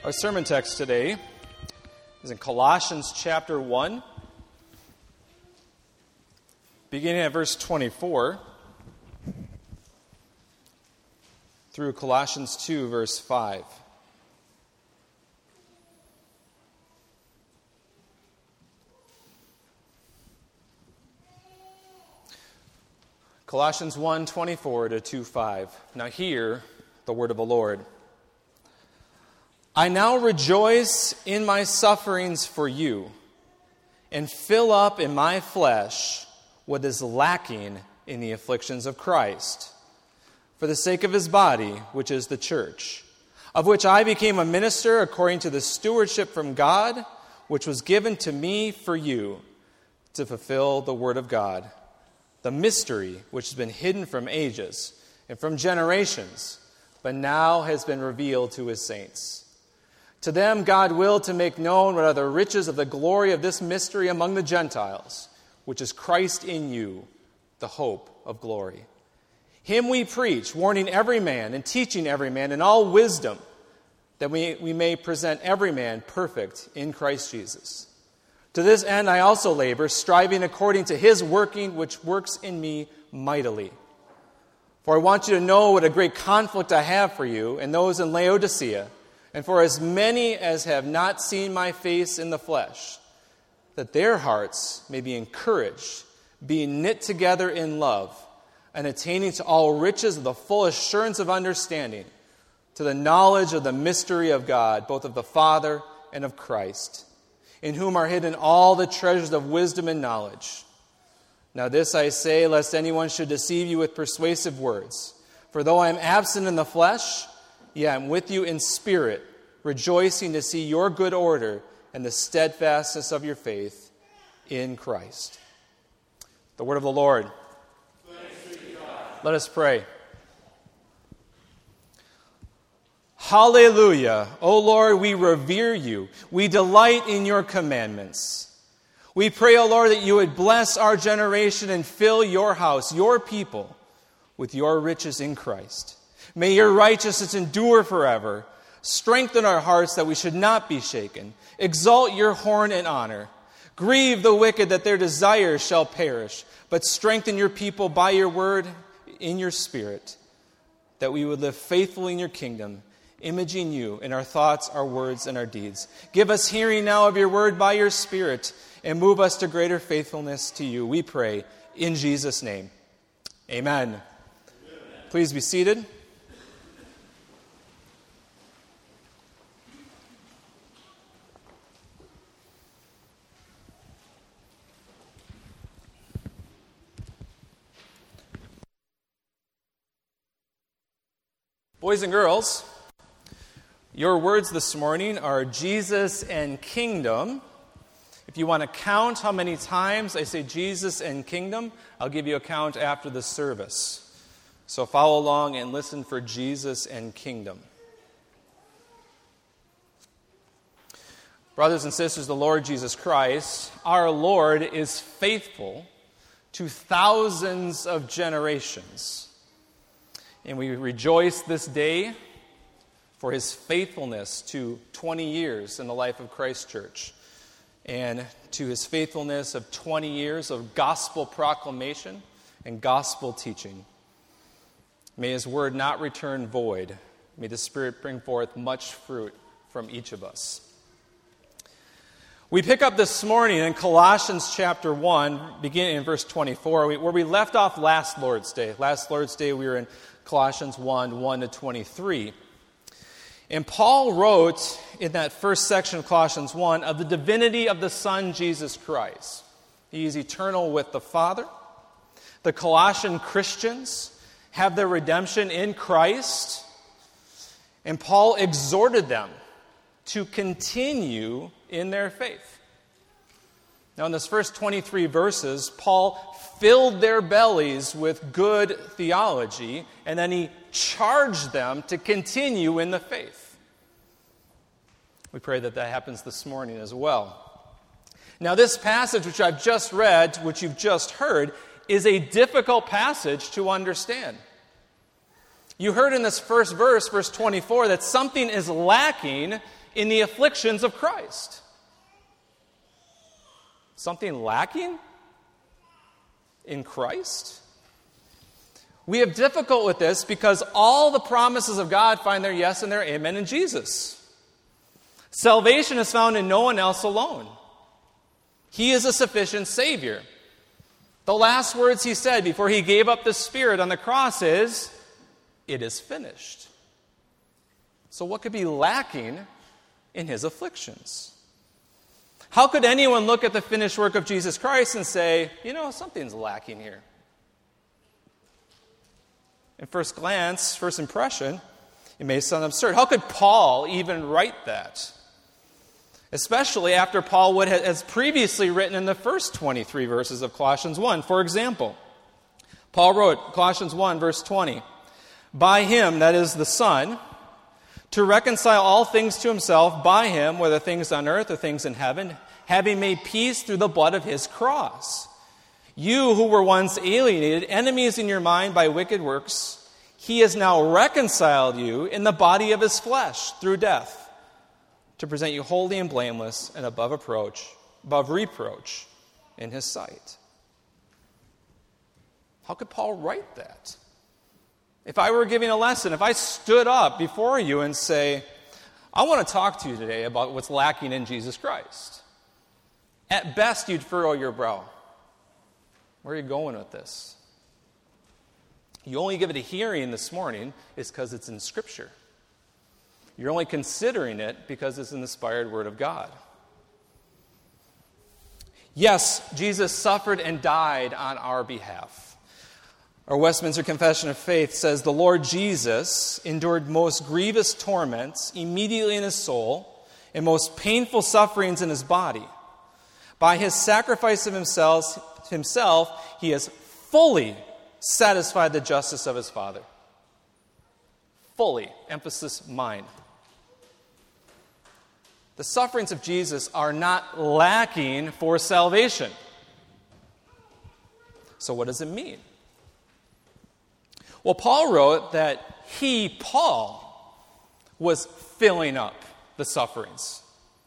Our sermon text today is in Colossians chapter 1, beginning at verse 24, through Colossians 2, verse 5. Colossians 1:24 to 2:5. Now hear the word of the Lord. I now rejoice in my sufferings for you, and fill up in my flesh what is lacking in the afflictions of Christ, for the sake of his body, which is the church, of which I became a minister according to the stewardship from God, which was given to me for you, to fulfill the word of God, the mystery which has been hidden from ages and from generations, but now has been revealed to his saints. To them God willed to make known what are the riches of the glory of this mystery among the Gentiles, which is Christ in you, the hope of glory. Him we preach, warning every man and teaching every man in all wisdom, that we may present every man perfect in Christ Jesus. To this end I also labor, striving according to his working, which works in me mightily. For I want you to know what a great conflict I have for you and those in Laodicea, and for as many as have not seen my face in the flesh, that their hearts may be encouraged, being knit together in love, and attaining to all riches of the full assurance of understanding, to the knowledge of the mystery of God, both of the Father and of Christ, in whom are hidden all the treasures of wisdom and knowledge. Now this I say, lest anyone should deceive you with persuasive words. For though I am absent in the flesh, yet I am with you in spirit, rejoicing to see your good order and the steadfastness of your faith in Christ. The word of the Lord. Thanks be to God. Let us pray. Hallelujah. O Lord, we revere you. We delight in your commandments. We pray, O Lord, that you would bless our generation and fill your house, your people, with your riches in Christ. May your righteousness endure forever. Strengthen our hearts that we should not be shaken. Exalt your horn in honor. Grieve the wicked that their desires shall perish. But strengthen your people by your word in your spirit, that we would live faithfully in your kingdom, imaging you in our thoughts, our words, and our deeds. Give us hearing now of your word by your spirit, and move us to greater faithfulness to you, we pray, in Jesus' name. Amen. Amen. Please be seated. Boys and girls, your words this morning are Jesus and kingdom. If you want to count how many times I say Jesus and kingdom, I'll give you a count after the service. So follow along and listen for Jesus and kingdom. Brothers and sisters, the Lord Jesus Christ, our Lord, is faithful to thousands of generations. And we rejoice this day for his faithfulness to 20 years in the life of Christ Church, and to his faithfulness of 20 years of gospel proclamation and gospel teaching. May his word not return void. May the Spirit bring forth much fruit from each of us. We pick up this morning in Colossians chapter 1, beginning in verse 24, where we left off last Lord's Day. Last Lord's Day we were in Colossians 1 to 23. And Paul wrote in that first section of Colossians 1 of the divinity of the Son, Jesus Christ. He is eternal with the Father. The Colossian Christians have their redemption in Christ. And Paul exhorted them to continue in their faith. Now, in this first 23 verses, Paul filled their bellies with good theology, and then he charged them to continue in the faith. We pray that that happens this morning as well. Now, this passage which I've just read, which you've just heard, is a difficult passage to understand. You heard in this first verse, verse 24, that something is lacking in the afflictions of Christ. Something lacking in Christ? We have difficult with this because all the promises of God find their yes and their amen in Jesus. Salvation is found in no one else alone. He is a sufficient Savior. The last words he said before he gave up the Spirit on the cross is, "It is finished." So what could be lacking in his afflictions? How could anyone look at the finished work of Jesus Christ and say, something's lacking here? In first glance, first impression, it may sound absurd. How could Paul even write that? Especially after Paul has previously written in the first 23 verses of Colossians 1. For example, Paul wrote, Colossians 1, verse 20, "By him," that is the Son, "to reconcile all things to himself, by him, whether things on earth or things in heaven, having made peace through the blood of his cross. You who were once alienated, enemies in your mind by wicked works, he has now reconciled you in the body of his flesh through death, to present you holy and blameless and above reproach in his sight." How could Paul write that? If I were giving a lesson, if I stood up before you and say, "I want to talk to you today about what's lacking in Jesus Christ," at best you'd furrow your brow. Where are you going with this? You only give it a hearing this morning is because it's in Scripture. You're only considering it because it's an inspired Word of God. Yes, Jesus suffered and died on our behalf. Our Westminster Confession of Faith says, "The Lord Jesus endured most grievous torments immediately in his soul and most painful sufferings in his body. By his sacrifice of himself, he has fully satisfied the justice of his Father." Fully, emphasis mine. The sufferings of Jesus are not lacking for salvation. So what does it mean? Well, Paul wrote that Paul, was filling up the sufferings.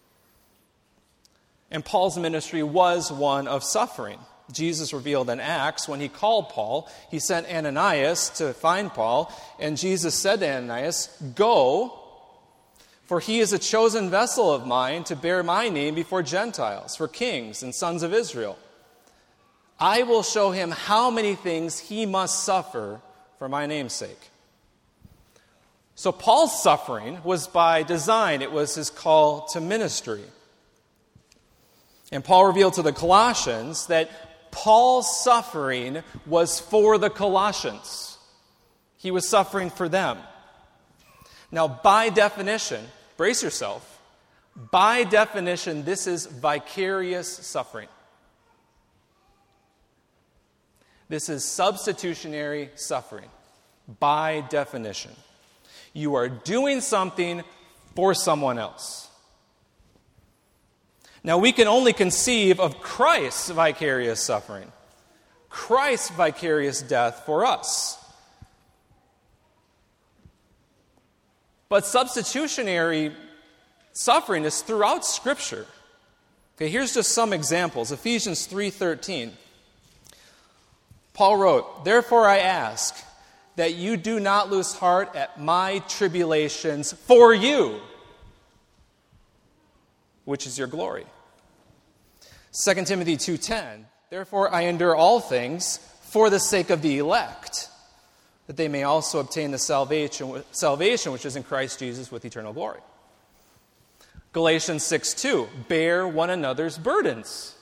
And Paul's ministry was one of suffering. Jesus revealed in Acts, when he called Paul, he sent Ananias to find Paul, and Jesus said to Ananias, "Go, for he is a chosen vessel of mine to bear my name before Gentiles, for kings and sons of Israel. I will show him how many things he must suffer for my name's sake." So Paul's suffering was by design. It was his call to ministry. And Paul revealed to the Colossians that Paul's suffering was for the Colossians. He was suffering for them. Now, by definition, brace yourself, by definition, this is vicarious suffering. This is substitutionary suffering, by definition. You are doing something for someone else. Now, we can only conceive of Christ's vicarious suffering, Christ's vicarious death for us. But substitutionary suffering is throughout Scripture. Okay, here's just some examples. Ephesians 3:13. Paul wrote, "Therefore I ask that you do not lose heart at my tribulations for you, which is your glory." 2 Timothy 2:10, "Therefore I endure all things for the sake of the elect, that they may also obtain the salvation which is in Christ Jesus with eternal glory." Galatians 6:2, "Bear one another's burdens,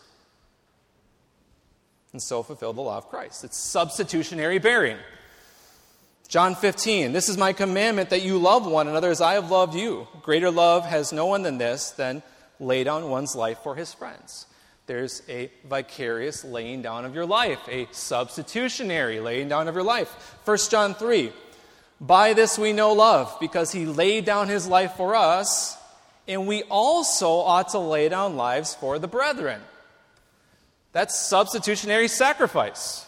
and so fulfill the law of Christ." It's substitutionary bearing. John 15, "This is my commandment, that you love one another as I have loved you. Greater love has no one than this, than lay down one's life for his friends." There's a vicarious laying down of your life, a substitutionary laying down of your life. 1 John 3, "By this we know love, because he laid down his life for us, and we also ought to lay down lives for the brethren." That's substitutionary sacrifice.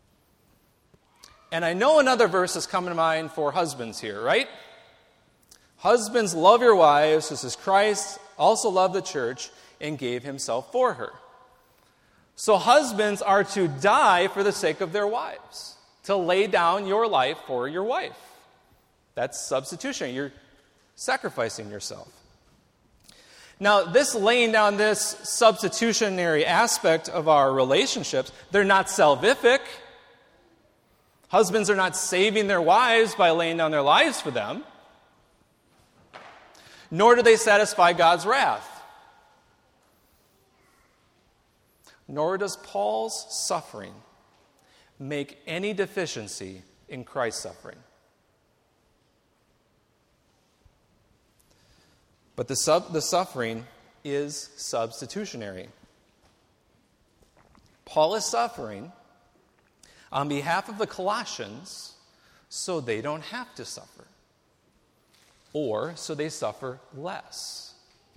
And I know another verse is coming to mind for husbands here, right? Husbands, love your wives, just as Christ also loved the church and gave himself for her. So husbands are to die for the sake of their wives, to lay down your life for your wife. That's substitution. You're sacrificing yourself. Now, this laying down this substitutionary aspect of our relationships, they're not salvific. Husbands are not saving their wives by laying down their lives for them. Nor do they satisfy God's wrath. Nor does Paul's suffering make any deficiency in Christ's suffering. But the suffering is substitutionary. Paul is suffering on behalf of the Colossians so they don't have to suffer, or so they suffer less.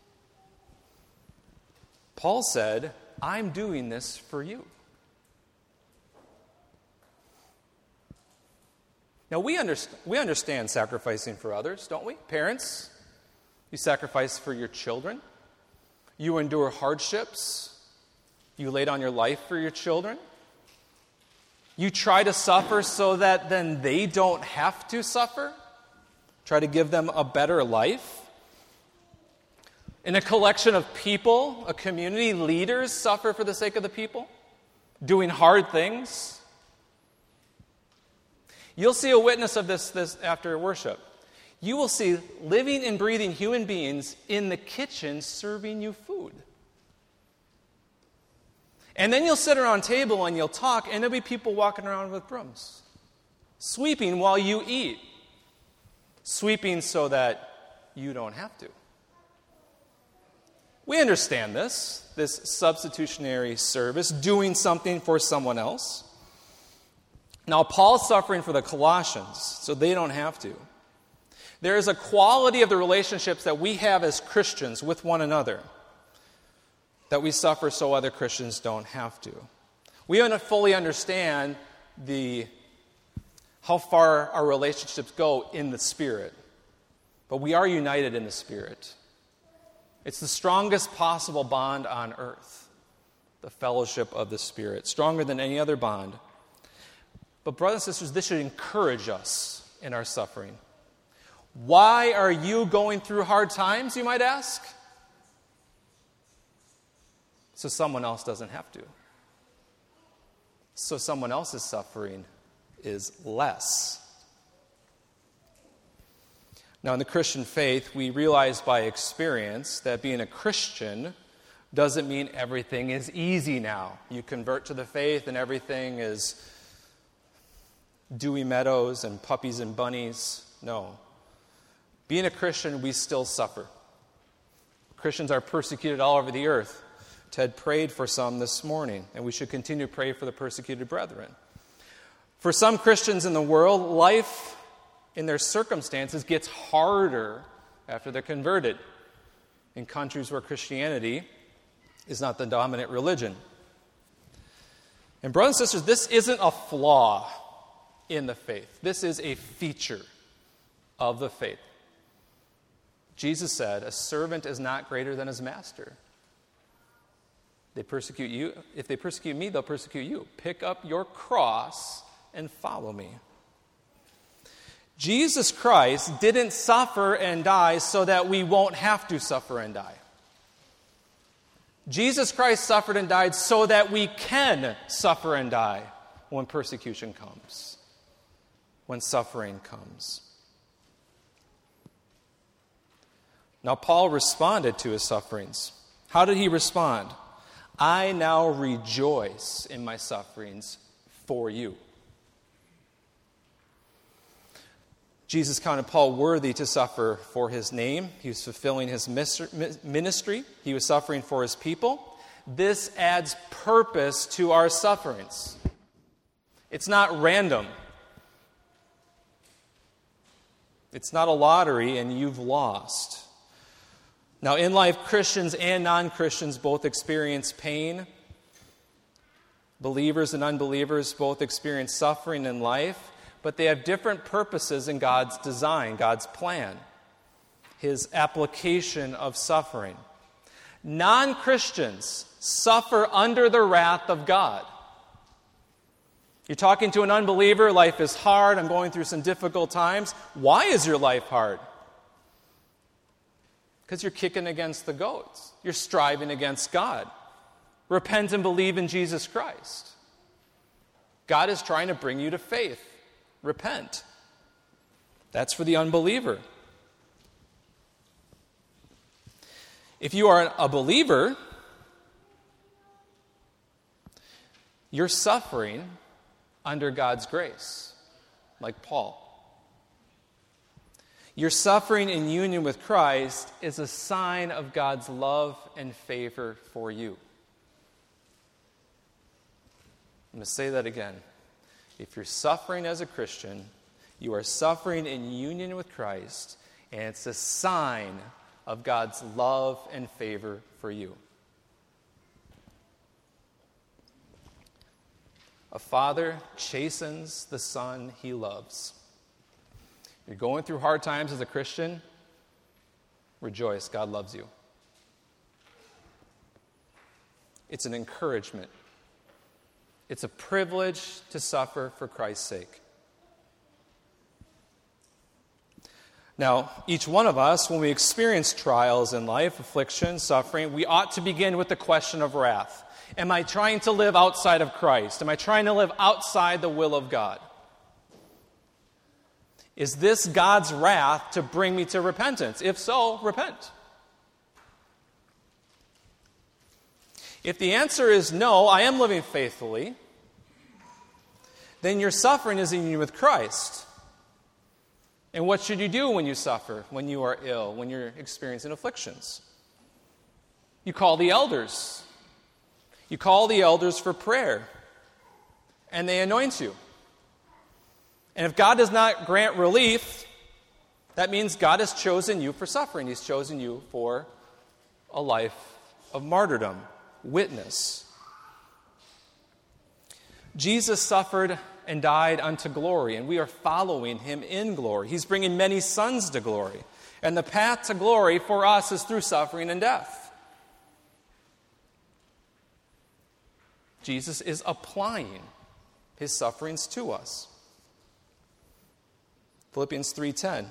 Paul said, I'm doing this for you. Now, we understand sacrificing for others, don't we? Parents, you sacrifice for your children. You endure hardships. You lay down your life for your children. You try to suffer so that then they don't have to suffer. Try to give them a better life. In a collection of people, a community, leaders suffer for the sake of the people, doing hard things. You'll see a witness of this after worship. You will see living and breathing human beings in the kitchen serving you food. And then you'll sit around a table and you'll talk, and there'll be people walking around with brooms, sweeping while you eat, sweeping so that you don't have to. We understand this substitutionary service, doing something for someone else. Now, Paul's suffering for the Colossians, so they don't have to. There is a quality of the relationships that we have as Christians with one another that we suffer so other Christians don't have to. We don't fully understand how far our relationships go in the Spirit, but we are united in the Spirit. It's the strongest possible bond on earth, the fellowship of the Spirit, stronger than any other bond. But brothers and sisters, this should encourage us in our suffering. Why are you going through hard times, you might ask? So someone else doesn't have to. So someone else's suffering is less. Now, in the Christian faith, we realize by experience that being a Christian doesn't mean everything is easy now. You convert to the faith and everything is dewy meadows and puppies and bunnies. No. Being a Christian, we still suffer. Christians are persecuted all over the earth. Ted prayed for some this morning, and we should continue to pray for the persecuted brethren. For some Christians in the world, life in their circumstances gets harder after they're converted in countries where Christianity is not the dominant religion. And brothers and sisters, this isn't a flaw in the faith. This is a feature of the faith. Jesus said, a servant is not greater than his master. They persecute you. If they persecute me, they'll persecute you. Pick up your cross and follow me. Jesus Christ didn't suffer and die so that we won't have to suffer and die. Jesus Christ suffered and died so that we can suffer and die when persecution comes, when suffering comes. Now, Paul responded to his sufferings. How did he respond? I now rejoice in my sufferings for you. Jesus counted Paul worthy to suffer for his name. He was fulfilling his ministry. He was suffering for his people. This adds purpose to our sufferings. It's not random. It's not a lottery and you've lost. Now, in life, Christians and non-Christians both experience pain. Believers and unbelievers both experience suffering in life, but they have different purposes in God's design, God's plan. his application of suffering. Non-Christians suffer under the wrath of God. You're talking to an unbeliever, life is hard, I'm going through some difficult times. Why is your life hard? Because you're kicking against the goats. You're striving against God. Repent and believe in Jesus Christ. God is trying to bring you to faith. Repent. That's for the unbeliever. If you are a believer, you're suffering under God's grace, like Paul. Your suffering in union with Christ is a sign of God's love and favor for you. I'm going to say that again. If you're suffering as a Christian, you are suffering in union with Christ, and it's a sign of God's love and favor for you. A father chastens the son he loves. You're going through hard times as a Christian, rejoice, God loves you. It's an encouragement. It's a privilege to suffer for Christ's sake. Now, each one of us, when we experience trials in life, affliction, suffering, we ought to begin with the question of wrath. Am I trying to live outside of Christ? Am I trying to live outside the will of God? Is this God's wrath to bring me to repentance? If so, repent. If the answer is no, I am living faithfully, then your suffering is in union with Christ. And what should you do when you suffer, when you are ill, when you're experiencing afflictions? You call the elders. You call the elders for prayer, and they anoint you. And if God does not grant relief, that means God has chosen you for suffering. He's chosen you for a life of martyrdom, witness. Jesus suffered and died unto glory, and we are following him in glory. He's bringing many sons to glory. And the path to glory for us is through suffering and death. Jesus is applying his sufferings to us. Philippians 3:10.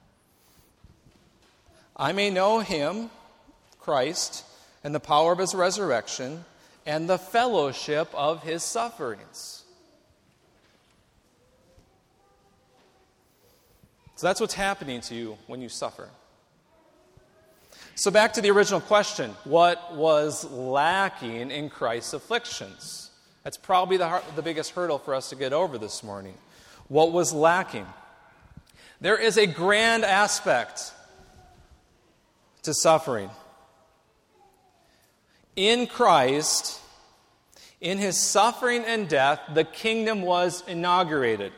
I may know him, Christ, and the power of his resurrection, and the fellowship of his sufferings. So that's what's happening to you when you suffer. So back to the original question, what was lacking in Christ's afflictions? That's probably the biggest hurdle for us to get over this morning. What was lacking? There is a grand aspect to suffering. In Christ, in his suffering and death, the kingdom was inaugurated.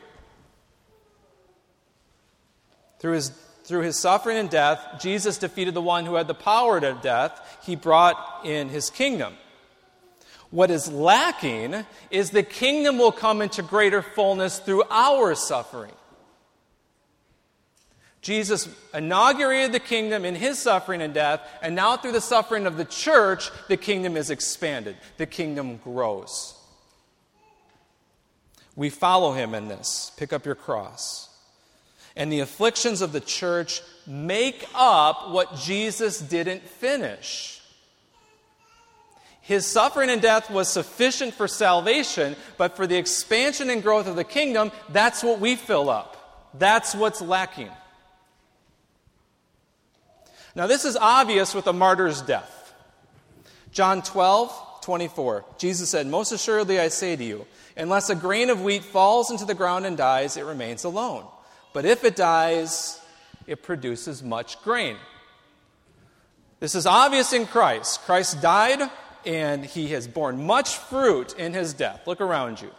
Through his suffering and death, Jesus defeated the one who had the power to death. He brought in his kingdom. What is lacking is the kingdom will come into greater fullness through our suffering. Jesus inaugurated the kingdom in his suffering and death, and now through the suffering of the church, the kingdom is expanded. The kingdom grows. We follow him in this. Pick up your cross. And the afflictions of the church make up what Jesus didn't finish. His suffering and death was sufficient for salvation, but for the expansion and growth of the kingdom, that's what we fill up. That's what's lacking. Now, this is obvious with a martyr's death. John 12:24. Jesus said, most assuredly I say to you, unless a grain of wheat falls into the ground and dies, it remains alone. But if it dies, it produces much grain. This is obvious in Christ. Christ died, and he has borne much fruit in his death. Look around you.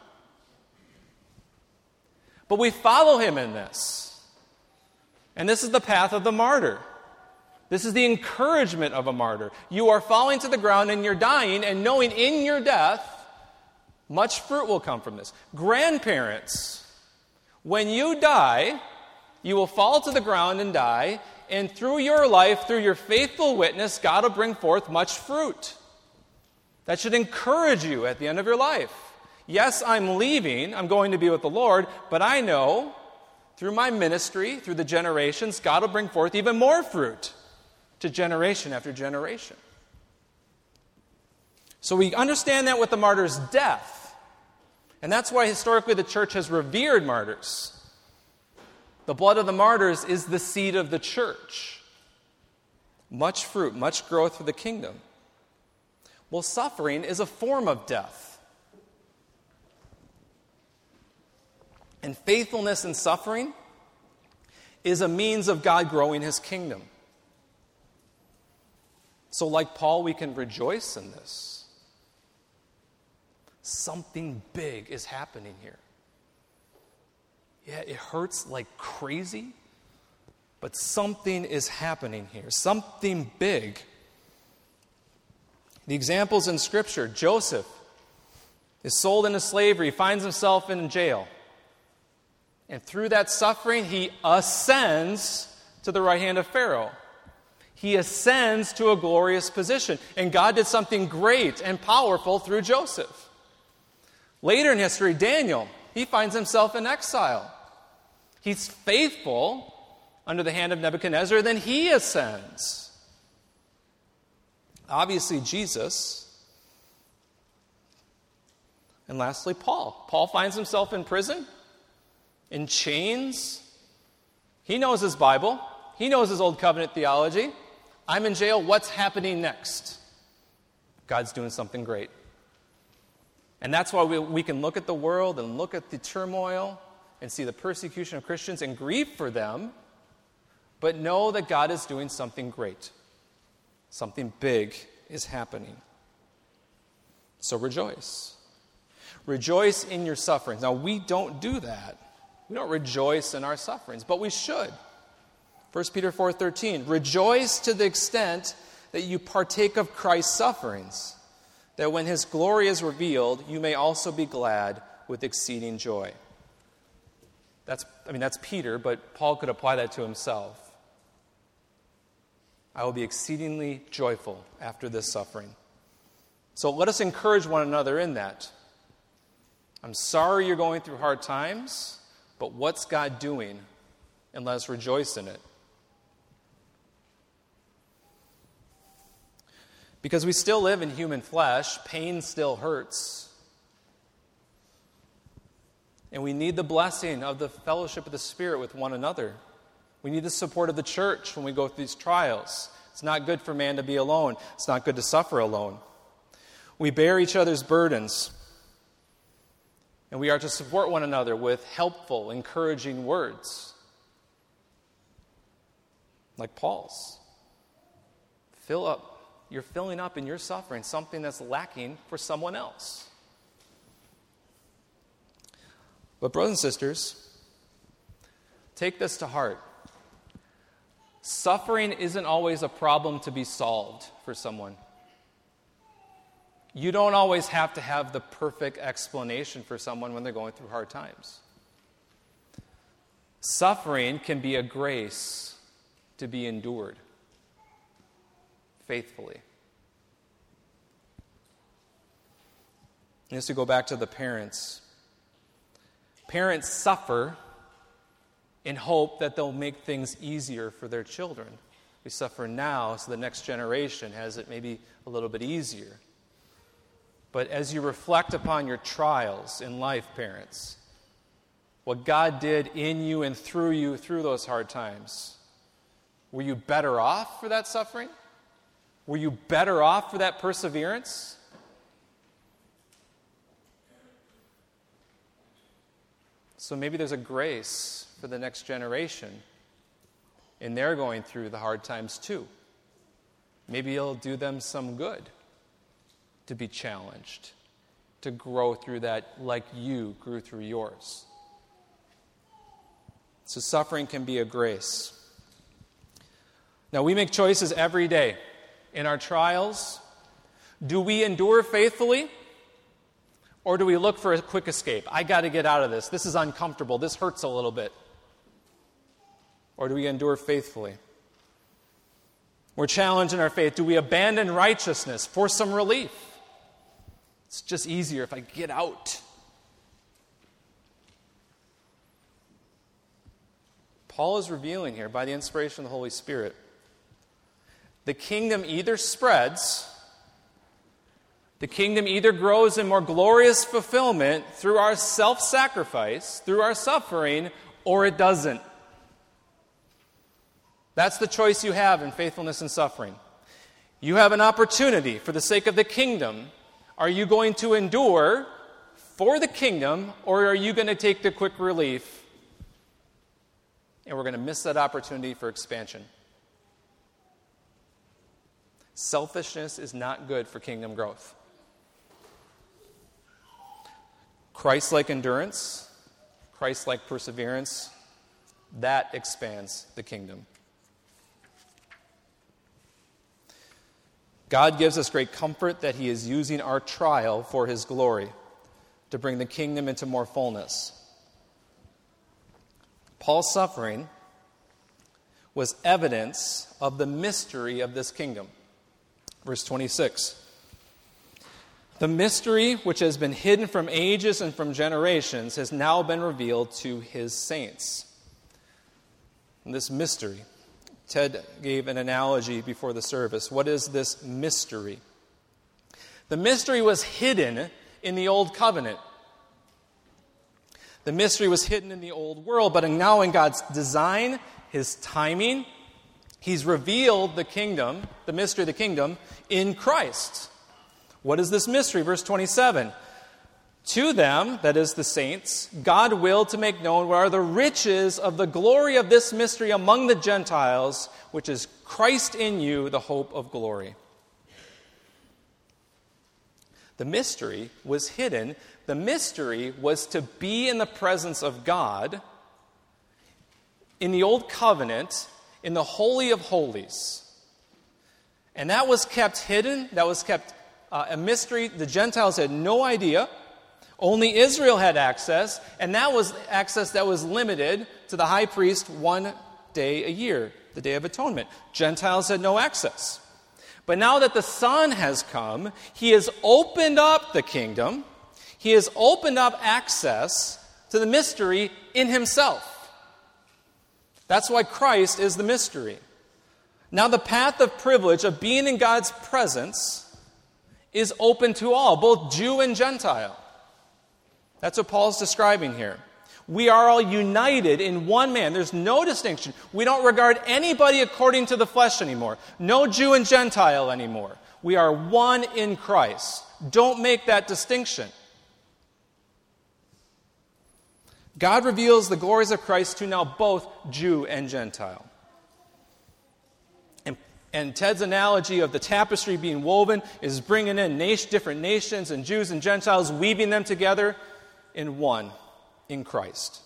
But we follow him in this. And this is the path of the martyr. This is the encouragement of a martyr. You are falling to the ground and you're dying, and knowing in your death, much fruit will come from this. Grandparents, when you die, you will fall to the ground and die, And through your life, through your faithful witness, God will bring forth much fruit. That should encourage you at the end of your life. Yes, I'm leaving, I'm going to be with the Lord, but I know through my ministry, through the generations, God will bring forth even more fruit to generation after generation. So we understand that with the martyr's death. And that's why historically the church has revered martyrs. The blood of the martyrs is the seed of the church. Much fruit, much growth for the kingdom. Well, suffering is a form of death. And faithfulness in suffering is a means of God growing his kingdom. So like Paul, we can rejoice in this. Something big is happening here. Yeah, it hurts like crazy, but something is happening here. Something big. The examples in Scripture, Joseph is sold into slavery, finds himself in jail. And through that suffering, he ascends to the right hand of Pharaoh. He ascends to a glorious position. And God did something great and powerful through Joseph. Later in history, Daniel, he finds himself in exile. He's faithful under the hand of Nebuchadnezzar, then he ascends. Obviously, Jesus. And lastly, Paul. Paul finds himself in prison, in chains. He knows his Bible. He knows his Old Covenant theology. I'm in jail. What's happening next? God's doing something great. And that's why we can look at the world and look at the turmoil and see the persecution of Christians and grieve for them, but know that God is doing something great. Something big is happening. So rejoice. Rejoice in your sufferings. Now, we don't do that. We don't rejoice in our sufferings, but we should. 1 Peter 4:13, rejoice to the extent that you partake of Christ's sufferings, that when his glory is revealed, you may also be glad with exceeding joy. That's Peter, but Paul could apply that to himself. I will be exceedingly joyful after this suffering. So let us encourage one another in that. I'm sorry you're going through hard times, but what's God doing? And let us rejoice in it. Because we still live in human flesh, pain still hurts. And we need the blessing of the fellowship of the Spirit with one another. We need the support of the church when we go through these trials. It's not good for man to be alone. It's not good to suffer alone. We bear each other's burdens. And we are to support one another with helpful, encouraging words. Like Paul's. Fill up. You're filling up in your suffering something that's lacking for someone else. But brothers and sisters, take this to heart. Suffering isn't always a problem to be solved for someone. You don't always have to have the perfect explanation for someone when they're going through hard times. Suffering can be a grace to be endured faithfully. And just to go back to the parents. Parents suffer in hope that they'll make things easier for their children. We suffer now so the next generation has it maybe a little bit easier. But as you reflect upon your trials in life, parents, what God did in you and through you through those hard times, were you better off for that suffering? Were you better off for that perseverance? So maybe there's a grace for the next generation, and they're going through the hard times too. Maybe it'll do them some good to be challenged, to grow through that like you grew through yours. So suffering can be a grace. Now, we make choices every day. In our trials, do we endure faithfully? Or do we look for a quick escape? I got to get out of this. This is uncomfortable. This hurts a little bit. Or do we endure faithfully? We're challenged in our faith. Do we abandon righteousness for some relief? It's just easier if I get out. Paul is revealing here, by the inspiration of the Holy Spirit, the kingdom either spreads, the kingdom either grows in more glorious fulfillment through our self-sacrifice, through our suffering, or it doesn't. That's the choice you have in faithfulness and suffering. You have an opportunity for the sake of the kingdom. Are you going to endure for the kingdom, or are you going to take the quick relief? And we're going to miss that opportunity for expansion. Selfishness is not good for kingdom growth. Christ-like endurance, Christ-like perseverance, that expands the kingdom. God gives us great comfort that He is using our trial for His glory, to bring the kingdom into more fullness. Paul's suffering was evidence of the mystery of this kingdom. Verse 26. The mystery which has been hidden from ages and from generations has now been revealed to His saints. And this mystery, Ted gave an analogy before the service. What is this mystery? The mystery was hidden in the Old Covenant. The mystery was hidden in the old world, but now in God's design, His timing, He's revealed the kingdom, the mystery of the kingdom, in Christ. What is this mystery? Verse 27. To them, that is the saints, God willed to make known what are the riches of the glory of this mystery among the Gentiles, which is Christ in you, the hope of glory. The mystery was hidden. The mystery was to be in the presence of God in the Old Covenant, in the Holy of Holies. And that was kept hidden. That was kept a mystery. The Gentiles had no idea. Only Israel had access, and that was access that was limited to the high priest one day a year, the Day of Atonement. Gentiles had no access. But now that the Son has come, He has opened up the kingdom. He has opened up access to the mystery in Himself. That's why Christ is the mystery. Now the path of privilege of being in God's presence is open to all, both Jew and Gentile. That's what Paul's describing here. We are all united in one man. There's no distinction. We don't regard anybody according to the flesh anymore. No Jew and Gentile anymore. We are one in Christ. Don't make that distinction. God reveals the glories of Christ to now both Jew and Gentile. And Ted's analogy of the tapestry being woven is bringing in different nations and Jews and Gentiles, weaving them together in one, in Christ.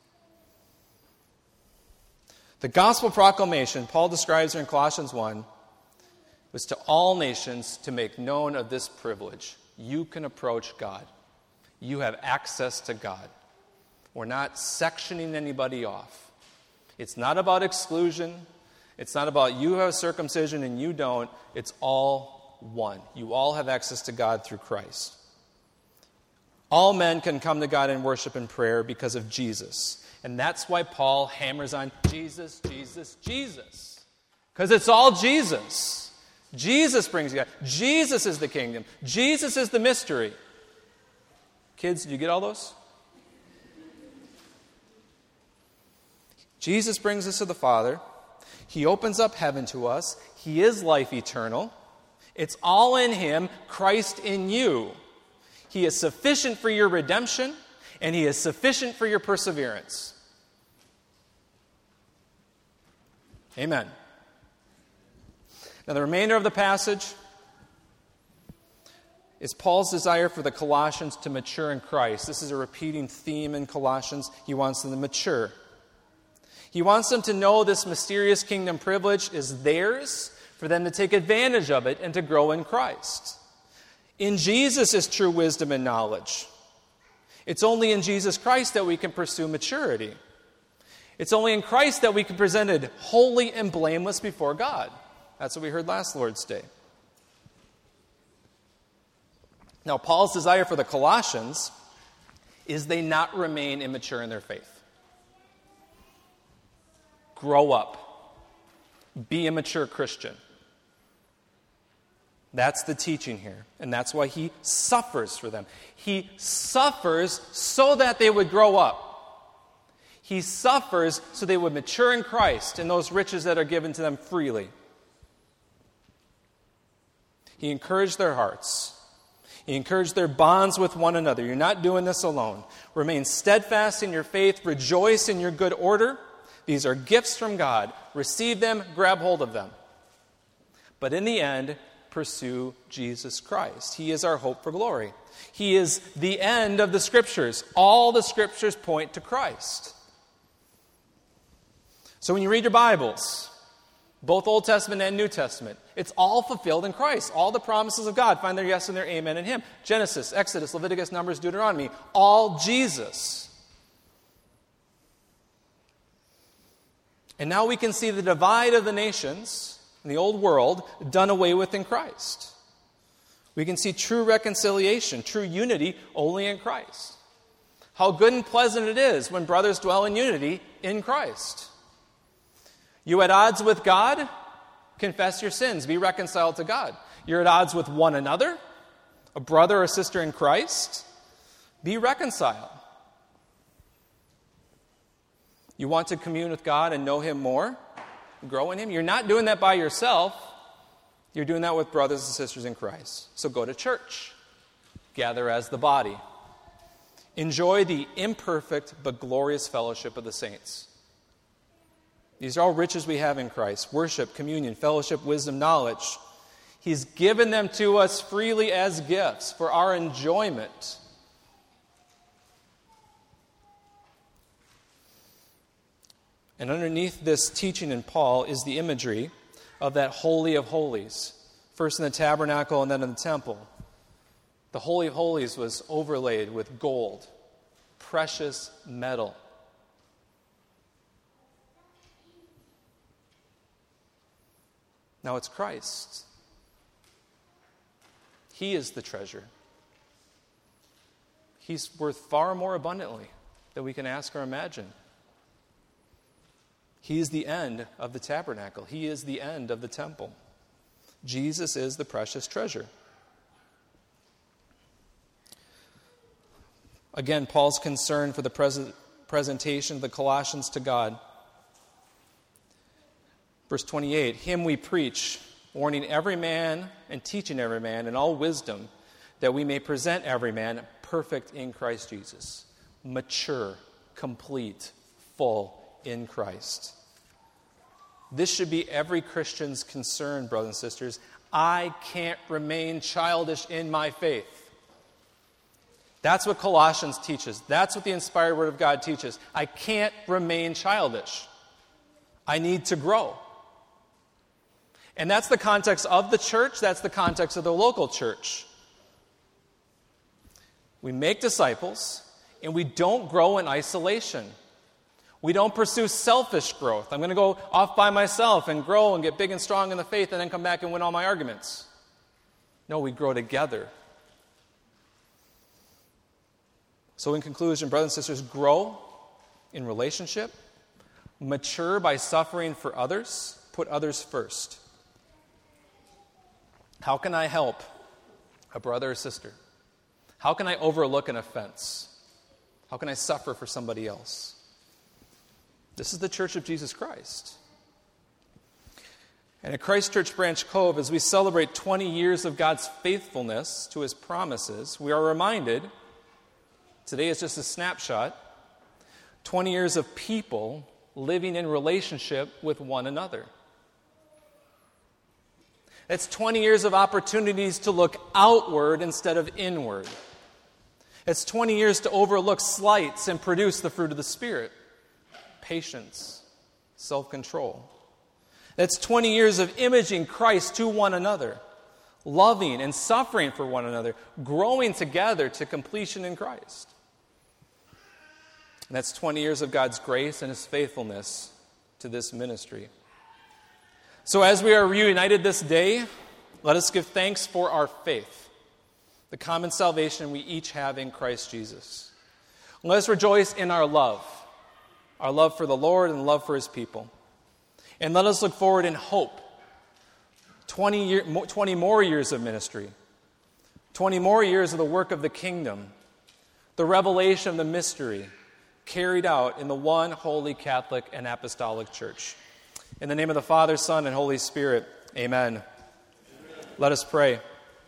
The gospel proclamation, Paul describes here in Colossians 1, was to all nations to make known of this privilege. You can approach God. You have access to God. We're not sectioning anybody off. It's not about exclusion. It's not about you have circumcision and you don't. It's all one. You all have access to God through Christ. All men can come to God in worship and prayer because of Jesus. And that's why Paul hammers on Jesus, Jesus, Jesus. Because it's all Jesus. Jesus brings God. Jesus is the kingdom. Jesus is the mystery. Kids, did you get all those? Jesus brings us to the Father. He opens up heaven to us. He is life eternal. It's all in Him, Christ in you. He is sufficient for your redemption, and He is sufficient for your perseverance. Amen. Now, the remainder of the passage is Paul's desire for the Colossians to mature in Christ. This is a repeating theme in Colossians. He wants them to mature. He wants them to know this mysterious kingdom privilege is theirs, for them to take advantage of it and to grow in Christ. In Jesus is true wisdom and knowledge. It's only in Jesus Christ that we can pursue maturity. It's only in Christ that we can be presented holy and blameless before God. That's what we heard last Lord's Day. Now, Paul's desire for the Colossians is they not remain immature in their faith. Grow up. Be a mature Christian. That's the teaching here. And that's why he suffers for them. He suffers so that they would grow up. He suffers so they would mature in Christ and those riches that are given to them freely. He encouraged their hearts. He encouraged their bonds with one another. You're not doing this alone. Remain steadfast in your faith. Rejoice in your good order. These are gifts from God. Receive them. Grab hold of them. But in the end, pursue Jesus Christ. He is our hope for glory. He is the end of the Scriptures. All the Scriptures point to Christ. So when you read your Bibles, both Old Testament and New Testament, it's all fulfilled in Christ. All the promises of God find their yes and their amen in Him. Genesis, Exodus, Leviticus, Numbers, Deuteronomy, all Jesus. And now we can see the divide of the nations in the old world done away with in Christ. We can see true reconciliation, true unity only in Christ. How good and pleasant it is when brothers dwell in unity in Christ. You at odds with God? Confess your sins. Be reconciled to God. You're at odds with one another, a brother or sister in Christ. Be reconciled. You want to commune with God and know Him more? Grow in Him? You're not doing that by yourself. You're doing that with brothers and sisters in Christ. So go to church. Gather as the body. Enjoy the imperfect but glorious fellowship of the saints. These are all riches we have in Christ. Worship, communion, fellowship, wisdom, knowledge. He's given them to us freely as gifts for our enjoyment. And underneath this teaching in Paul is the imagery of that Holy of Holies. First in the tabernacle and then in the temple. The Holy of Holies was overlaid with gold, precious metal. Now it's Christ. He is the treasure. He's worth far more abundantly than we can ask or imagine. He is the end of the tabernacle. He is the end of the temple. Jesus is the precious treasure. Again, Paul's concern for the presentation of the Colossians to God. Verse 28, Him we preach, warning every man and teaching every man in all wisdom, that we may present every man perfect in Christ Jesus. Mature, complete, full in Christ. This should be every Christian's concern, brothers and sisters. I can't remain childish in my faith. That's what Colossians teaches. That's what the inspired Word of God teaches. I can't remain childish. I need to grow. And that's the context of the church. That's the context of the local church. We make disciples, and we don't grow in isolation. We don't pursue selfish growth. I'm going to go off by myself and grow and get big and strong in the faith and then come back and win all my arguments. No, we grow together. So in conclusion, brothers and sisters, grow in relationship, mature by suffering for others, put others first. How can I help a brother or sister? How can I overlook an offense? How can I suffer for somebody else? This is the Church of Jesus Christ. And at Christ Church Branch Cove, as we celebrate 20 years of God's faithfulness to His promises, we are reminded, today is just a snapshot, 20 years of people living in relationship with one another. It's 20 years of opportunities to look outward instead of inward. It's 20 years to overlook slights and produce the fruit of the Spirit. Patience, self-control. It's 20 years of imaging Christ to one another, loving and suffering for one another, growing together to completion in Christ. And that's 20 years of God's grace and His faithfulness to this ministry. So as we are reunited this day, let us give thanks for our faith, the common salvation we each have in Christ Jesus. Let us rejoice in our love for the Lord and love for his people. And let us look forward in hope. 20 more years of ministry. 20 more years of the work of the kingdom. The revelation of the mystery carried out in the one holy Catholic and Apostolic Church. In the name of the Father, Son, and Holy Spirit, amen. Amen. Let us pray.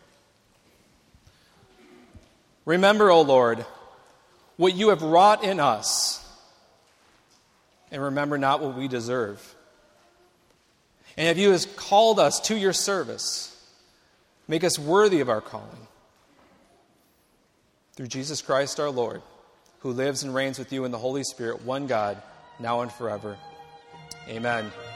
Remember, O Lord, what you have wrought in us, and remember not what we deserve. And if you have called us to your service, make us worthy of our calling. Through Jesus Christ our Lord, who lives and reigns with you in the Holy Spirit, one God, now and forever. Amen.